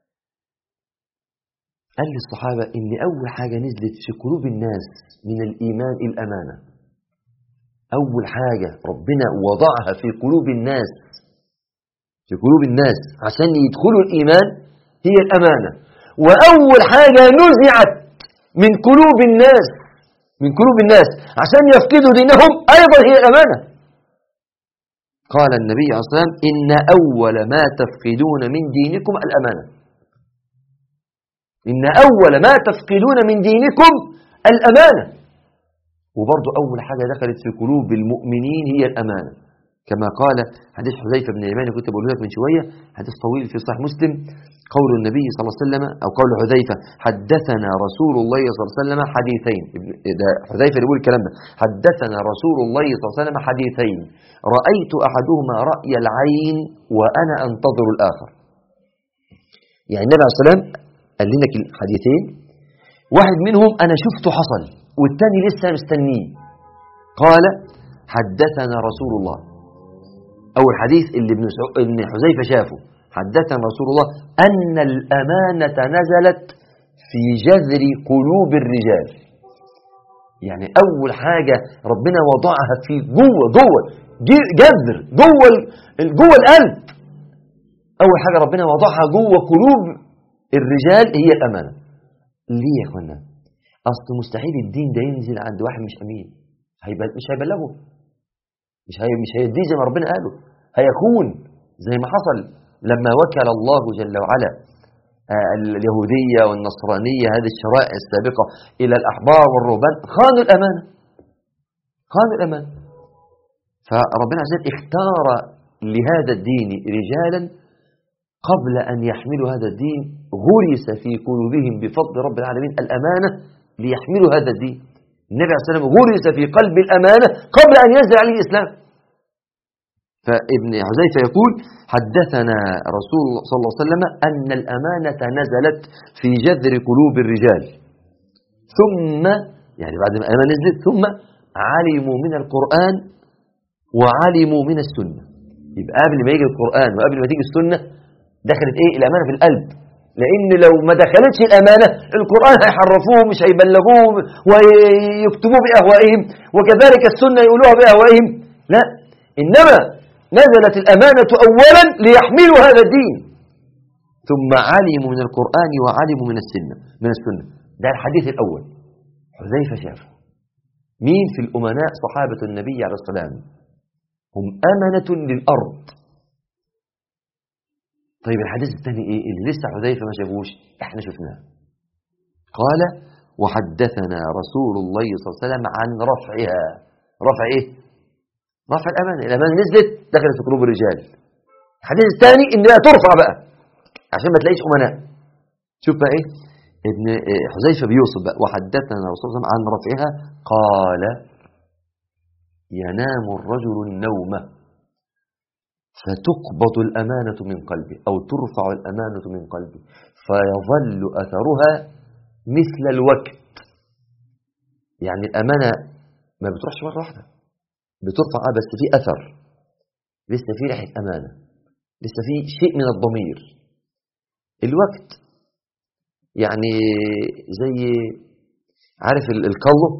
قال للصحابة إن أول حاجة نزلت في قلوب الناس من الإيمان الأمانة. أول حاجة ربنا وضعها في قلوب الناس في قلوب الناس عشان يدخلوا الإيمان هي الأمانة. وأول حاجة نزعت من قلوب الناس من قلوب الناس عشان يفقدوا دينهم أيضا هي الأمانة. قال النبي عليه الصلاة والسلام إن أول ما تفقدون من دينكم الأمانة. إن أول ما تفقدون من دينكم الأمانة. وبرضو أول حاجة دخلت في قلوب المؤمنين هي الأمانة، كما قال حديث حذيفة بن اليمان كنت بقول لك من شوية، حديث طويل في صحيح مسلم، قول النبي صلى الله عليه وسلم أو قول حذيفة حدثنا رسول الله صلى الله عليه وسلم حديثين. ده حذيفة اللي بيقول الكلام ده. حدثنا رسول الله صلى الله عليه وسلم حديثين رأيت أحدهما رأي العين وأنا أنتظر الآخر. يعني النبي عليه الصلاة والسلام قال لنا الحديثين، واحد منهم أنا شفته حصل والثاني لسه مستنيه. قال حدثنا رسول الله، أول حديث اللي ابن ابن حذيفة شافه، حدثنا رسول الله أن الأمانة نزلت في جذر قلوب الرجال. يعني أول حاجة ربنا وضعها في جوه جوه جذر جوه جوه القلب. أول حاجة ربنا وضعها جوه قلوب الرجال هي الأمانة. ليه يا اخوانا؟ أصل مستحيل الدين ده ينزل عند واحد مش أمين، مش هيبلغه، مش هي مش هيديه زي ما ربنا قاله، هيكون زي ما حصل لما وكل الله جل وعلا اليهودية والنصرانية هذه الشرائع السابقة إلى الأحبار والرهبان، خانوا الأمانة خانوا الأمانة. فربنا عز وجل اختار لهذا الدين رجالا قبل أن يحملوا هذا الدين غرس في قلوبهم بفضل رب العالمين الأمانة ليحملوا هذا الدين. النبي عليه الصلاة والسلام غرس في قلب الأمانة قبل أن ينزل عليه الإسلام. فابن حذيفة يقول حدثنا رسول الله صلى الله عليه وسلم أن الأمانة نزلت في جذر قلوب الرجال، ثم يعني بعد ما الأمانة نزلت ثم علموا من القرآن وعلموا من السنة. يبقى قبل ما يجي القرآن وقبل ما تيجي السنة دخلت إيه؟ الأمانة في القلب. لأن لو ما دخلتش الأمانة القرآن هيحرفوه مش هيبلغوه ويكتبوه بأهوائهم، وكذلك السنة يقولوها بأهوائهم. لا، إنما نزلت الأمانة أولا ليحملوا هذا الدين، ثم علموا من القرآن وعلموا من السنة من السنة. ده الحديث الأول حذيفة شافه. مين في الأمناء؟ صحابة النبي عليه الصلاة والسلام، هم أمنة للأرض. طيب الحديث الثاني إيه اللي لسه حذيفة ما شافوش؟ إحنا شفناه. قال وحدثنا رسول الله صلى الله عليه وسلم عن رفعها. رفع إيه؟ رفع الأمانة. الأمانة نزلت دخلت في قلوب الرجال. الحديث الثاني إنها ترفع بقى عشان ما تلاقيش أمناء. شوف بقى إيه ابن حذيفة بيوصف بقى وحدثنا رسول الله عن رفعها. قال ينام الرجل النوم فتقبض الأمانة من قلبه أو ترفع الأمانة من قلبه فيظل أثرها مثل الوقت. يعني الأمانة ما بتروحش مرة واحدة، بترفع بس في أثر، لسه في ريحة أمانة، لسه في شيء من الضمير. الوقت يعني زي عارف القلب،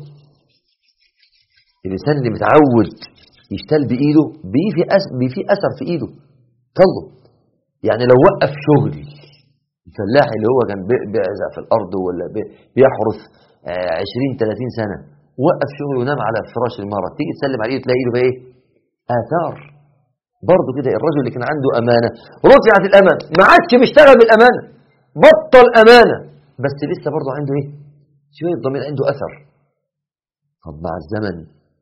الإنسان اللي متعود يشتغل بإيده بي في أثر في إيده قلب. يعني لو وقف شغل الفلاح اللي هو كان بيعزق في الأرض ولا بيحرث عشرين ثلاثين سنة، وقف شغل ونام على فراش المرض، تيجي تسلم عليه تلاقي له ايه؟ آثار. برضه كده الرجل اللي كان عنده أمانة رفعت الأمانة، ما عادش بيشتغل بالأمانة، بطل أمانة، بس لسه برضه عنده ايه؟ شوية ضمير، عنده أثر. طب مع الزمن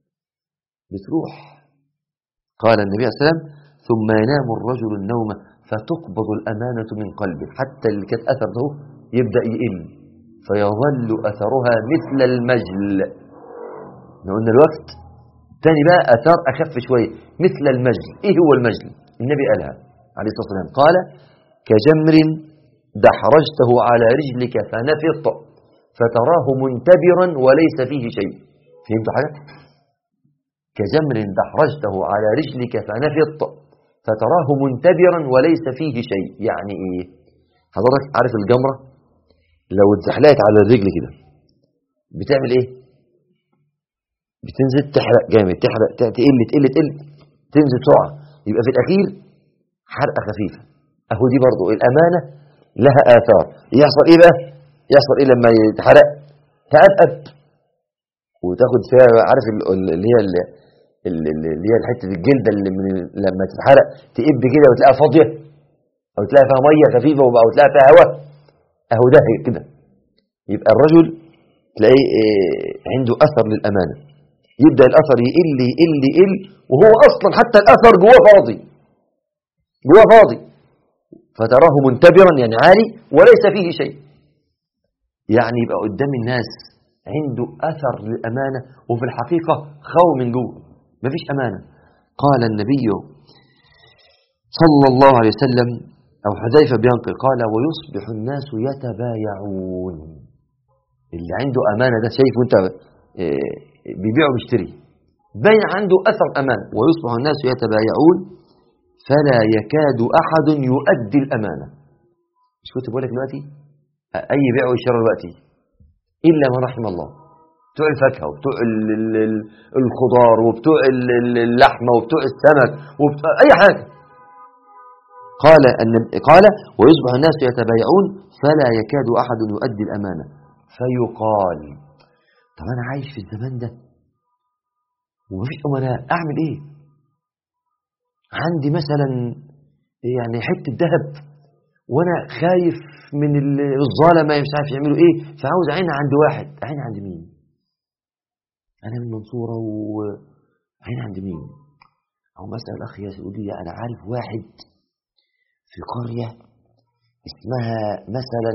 بتروح. قال النبي عليه الصلاة والسلام ثم ينام الرجل النوم فتقبض الأمانة من قلبه، حتى اللي كانت أثر ده يبدأ يقل فيظل أثرها مثل المجل. قلنا الوقت تاني بقى أثار أخف شوية مثل المجل. إيه هو المجل؟ النبي قالها عليه الصلاة والسلام، قال كجمر دحرجته على رجلك فنفط فتراه منتبرا وليس فيه شيء. فهمتوا حاجة؟ كجمر دحرجته على رجلك فنفط فتراه منتبرا وليس فيه شيء. يعني إيه؟ حضرتك عارف الجمرة لو اتزحلقت على الرجل كده بتعمل إيه؟ بتنزل تحرق جامد، تحرق تقل تقل تقل تنزل بسرعة، يبقى في الأخير حرقة خفيفة. أهو دي برضو الأمانة لها آثار. يحصل إيه بقى؟ يحصل إيه لما يتحرق؟ تأبأب وتاخد فيها، عارف اللي هي اللي هي الحتة الجلدة اللي من لما تتحرق تقب كده وتلاقيها فاضية أو تلاقي فيها مية خفيفة أو تلاقي فيها هواء. أهو ده كده. يبقى الرجل تلاقيه عنده أثر للأمانة، يبدأ الأثر يقل يقل يقل وهو أصلا حتى الأثر جواه فاضي، جواه فاضي، فتراه منتبرا يعني عالي وليس فيه شيء. يعني يبقى قدام الناس عنده أثر للأمانة وفي الحقيقة خو من جوه مفيش أمانة. قال النبي صلى الله عليه وسلم أو حذيفة بينقل قال ويصبح الناس يتبايعون. اللي عنده أمانة ده شايف وانت بيبيع وبيشتري باين عنده أثر أمان. ويصبح الناس يتبايعون فلا يكاد أحد يؤدي الأمانة. مش كنت بقول لك دلوقتي أي بيع وشراء دلوقتي إلا من رحم الله، بتوع الفاكهة وبتوع الخضار وبتوع اللحمة وبتوع السمك وبتوع أي حاجة. قال أن قال ويصبح الناس يتبايعون فلا يكاد أحد يؤدي الأمانة. فيقال طب أنا عايش في الزمان ده ومفيش أمناء، أعمل إيه؟ عندي مثلا يعني حتة ذهب وأنا خايف من الظالمة مش عارف يعملوا إيه، فعاوز أعين عند واحد. أعين عند مين؟ أنا من المنصورة وأعين عند مين؟ أو مثلا الأخ ياسر يقول لي أنا عارف واحد في قرية اسمها مثلا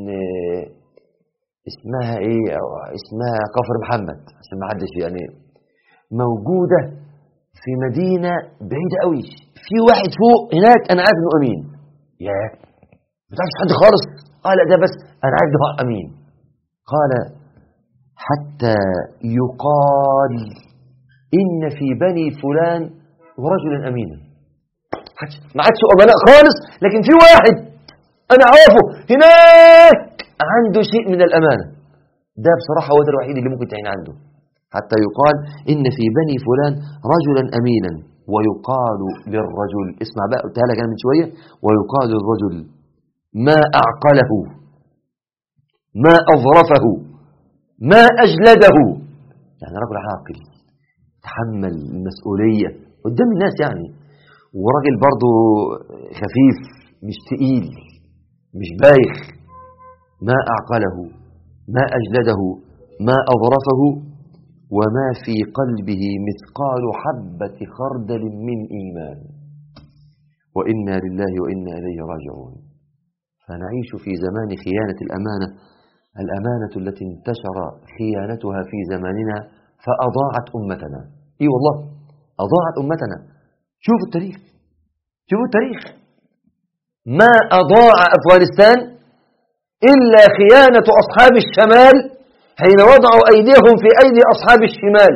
اسمها ايه أو اسمها كفر محمد عشان ما حدش يعني موجودة في مدينة بعيدة قوي، في واحد فوق هناك انا عارف انه امين. ياه ما تعرفش حد خالص؟ قال ده بس انا عارف ده امين. قال حتى يقال ان في بني فلان رجلا امينا. ما عادش امناء خالص، لكن في واحد انا عارفه هناك عنده شيء من الامانه. ده بصراحه هو ده الوحيد اللي ممكن تعين عنده. حتى يقال ان في بني فلان رجلا امينا ويقال للرجل، اسمع بقى قلتها لك من شويه، ويقال للرجل ما اعقله ما اظرفه ما اجلده يعني رجل عاقل تحمل المسؤولية قدام الناس يعني، وراجل برضو خفيف مش تقيل مش بايخ، ما أعقله ما أجلده ما أظرفه، وما في قلبه مثقال حبة خردل من إيمان، وإنا لله وإنا إليه راجعون. فنعيش في زمان خيانة الأمانة، الأمانة التي انتشر خيانتها في زماننا فأضاعت أمتنا. إيه والله أضاعت أمتنا. شوفوا التاريخ شوفوا التاريخ ما أضاع أفغانستان إلا خيانة أصحاب الشمال حين وضعوا أيديهم في أيدي أصحاب الشمال.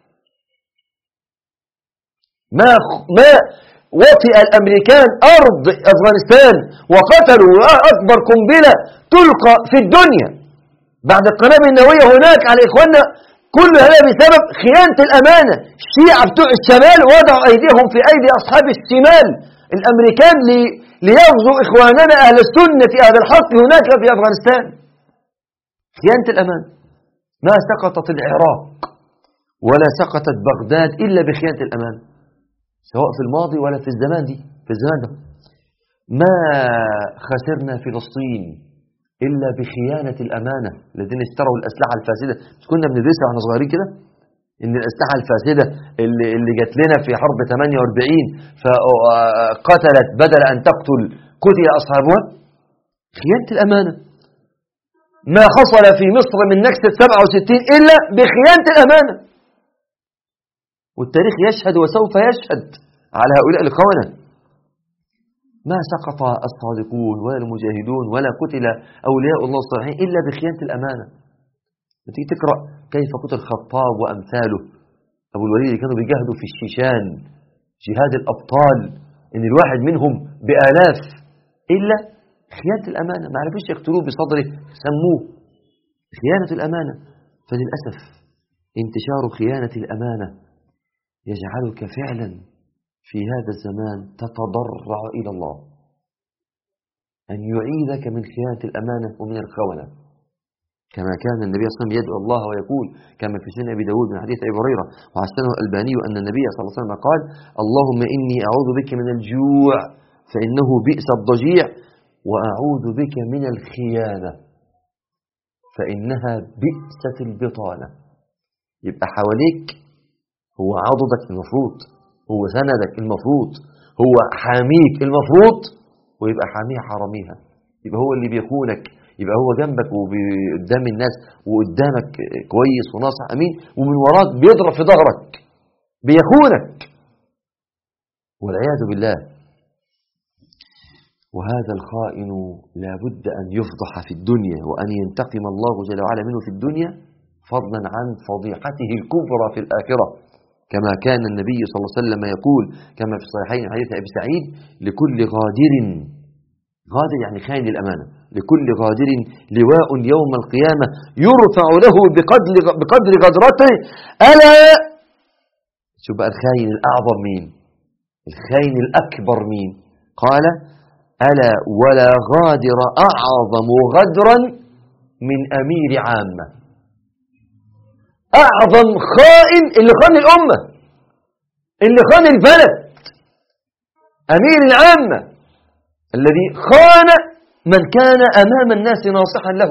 ما ما وطئ الأمريكان أرض أفغانستان وقتلوا أكبر قنبلة تلقى في الدنيا بعد القنابل النووية هناك على إخواننا، كل هذا بسبب خيانة الأمانة. الشيعة بتوع الشمال وضعوا أيديهم في أيدي أصحاب الشمال الأمريكان لي ليغزوا إخواننا أهل السنة أهل الحق هناك في أفغانستان. خيانة الأمانة. ما سقطت العراق ولا سقطت بغداد إلا بخيانة الأمانة، سواء في الماضي ولا في الزمان دي في الزمان ده. ما خسرنا فلسطين إلا بخيانة الأمانة. الذين اشتروا الأسلحة الفاسدة، مش كنا بندرسها واحنا صغيرين كده إن الأسلحة الفاسدة اللي, اللي جات لنا في حرب ثمانية وأربعين فقتلت بدل أن تقتل قتل أصحابها. خيانة الأمانة. ما حصل في مصر من نكسة سبعة وستين إلا بخيانة الأمانة، والتاريخ يشهد وسوف يشهد على هؤلاء الخونة. ما سقط الصادقون ولا المجاهدون ولا قتل أولياء الله الصالحين إلا بخيانة الأمانة. تيجي تقرأ كيف قتل الخطاب وأمثاله أبو الوليد اللي كانوا بيجاهدوا في الشيشان جهاد الأبطال، إن الواحد منهم بآلاف إلا خيانة الأمانة. ما عرفوش يقتلوه بصدره سموه خيانة الأمانة. فللأسف انتشار خيانة الأمانة يجعلك فعلا في هذا الزمان تتضرع إلى الله أن يعيذك من خيانة الأمانة ومن الخونة، كما كان النبي صلى الله عليه وسلم يدعو الله ويقول كما في سنن أبي داود من حديث أبي هريرة وحسنه الألباني أن النبي صلى الله عليه وسلم قال: اللهم إني أعوذ بك من الجوع فإنه بئس الضجيع، وأعوذ بك من الخيانة فإنها بئست البطانة. يبقى حواليك هو عضدك المفروض، هو سندك المفروض، هو حاميك المفروض، ويبقى حاميها حراميها. يبقى هو اللي بيخونك، يبقى هو جنبك وقدام الناس وقدامك كويس وناصح أمين، ومن وراك بيضرب في ظهرك بيخونك والعياذ بالله. وهذا الخائن لا بد أن يفضح في الدنيا وأن ينتقم الله جل وعلا منه في الدنيا، فضلا عن فضيحته الكبرى في الآخرة، كما كان النبي صلى الله عليه وسلم يقول كما في الصحيحين حديث أبي سعيد: لكل غادر، غادر يعني خائن الأمانة، لكل غادر لواء يوم القيامة يرفع له بقدر بقدر غدرته. ألا شو بقى الخاين الأعظم مين؟ الخاين الأكبر مين؟ قال: ألا ولا غادر أعظم غدرا من أمير عامة. أعظم خائن اللي خان الأمة، اللي خان البلد، أمير العامة الذي خان من كان أمام الناس ناصحا له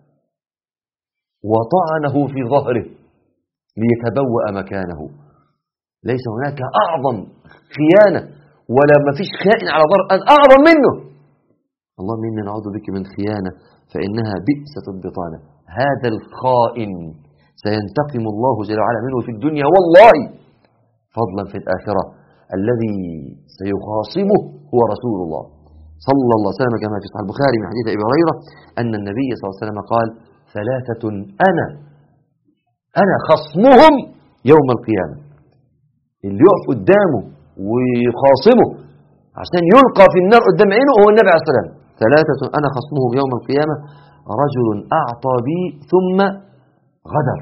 وطعنه في ظهره ليتبوأ مكانه. ليس هناك أعظم خيانة ولا ما فيش خائن على ظهر أعظم منه. اللهم إنا نعوذ بك من خيانة فإنها بئست البطانة. هذا الخائن سينتقم الله جل وعلا منه في الدنيا والله، فضلا في الآخرة. الذي سيخاصمه هو رسول الله صلى الله عليه وسلم، كما في صحيح البخاري من حديث أبي هريرة أن النبي صلى الله عليه وسلم قال: ثلاثة أنا أنا خصمهم يوم القيامة. اللي يقف قدامه ويخاصمه عشان يلقى في النار قدام عينه هو النبي عليه الصلاة والسلام. ثلاثة أنا خصمهم يوم القيامة: رجل أعطى بي ثم غدر،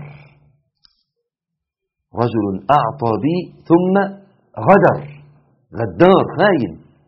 رجل أعطى بي ثم غدر، غدار خاين.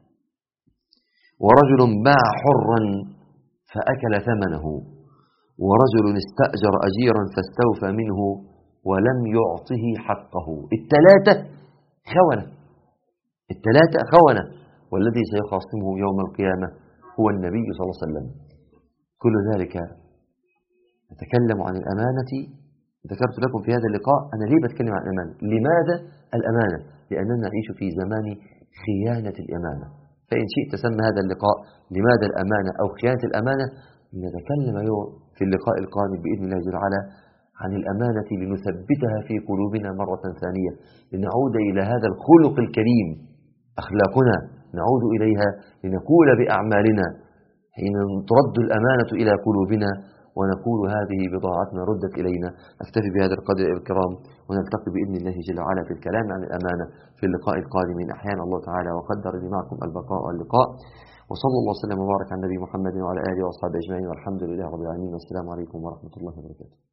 ورجل باع حرا فأكل ثمنه، ورجل استأجر أجيرا فاستوفى منه، ولم يعطه حقه. الثلاثة خونة، الثلاثة خونة، والذي سيخاصمه يوم القيامة هو النبي صلى الله عليه وسلم. كل ذلك نتكلم عن الأمانة. ذكرت لكم في هذا اللقاء أنا ليه بتكلم عن الأمانة. لماذا الأمانة؟ لأننا نعيش في زمان خيانة الأمانة. فإن شئت تسمى هذا اللقاء لماذا الأمانة أو خيانة الأمانة. نتكلم في اللقاء القادم بإذن الله جل وعلا عن الأمانة لنثبتها في قلوبنا مرة ثانية، لنعود إلى هذا الخلق الكريم أخلاقنا، نعود إليها لنقول بأعمالنا حين ترد الأمانة إلى قلوبنا ونقول هذه بضاعتنا ردت إلينا. أكتفي بهذا القدر الكرام، ونلتقي بإذن الله جل وعلا في الكلام عن الأمانة في اللقاء القادم إن أحيانا الله تعالى وقدر لي معكم البقاء واللقاء. وصلى الله وسلم وبارك على النبي محمد وعلى آله وأصحابه أجمعين، والحمد لله رب العالمين، والسلام عليكم ورحمة الله وبركاته.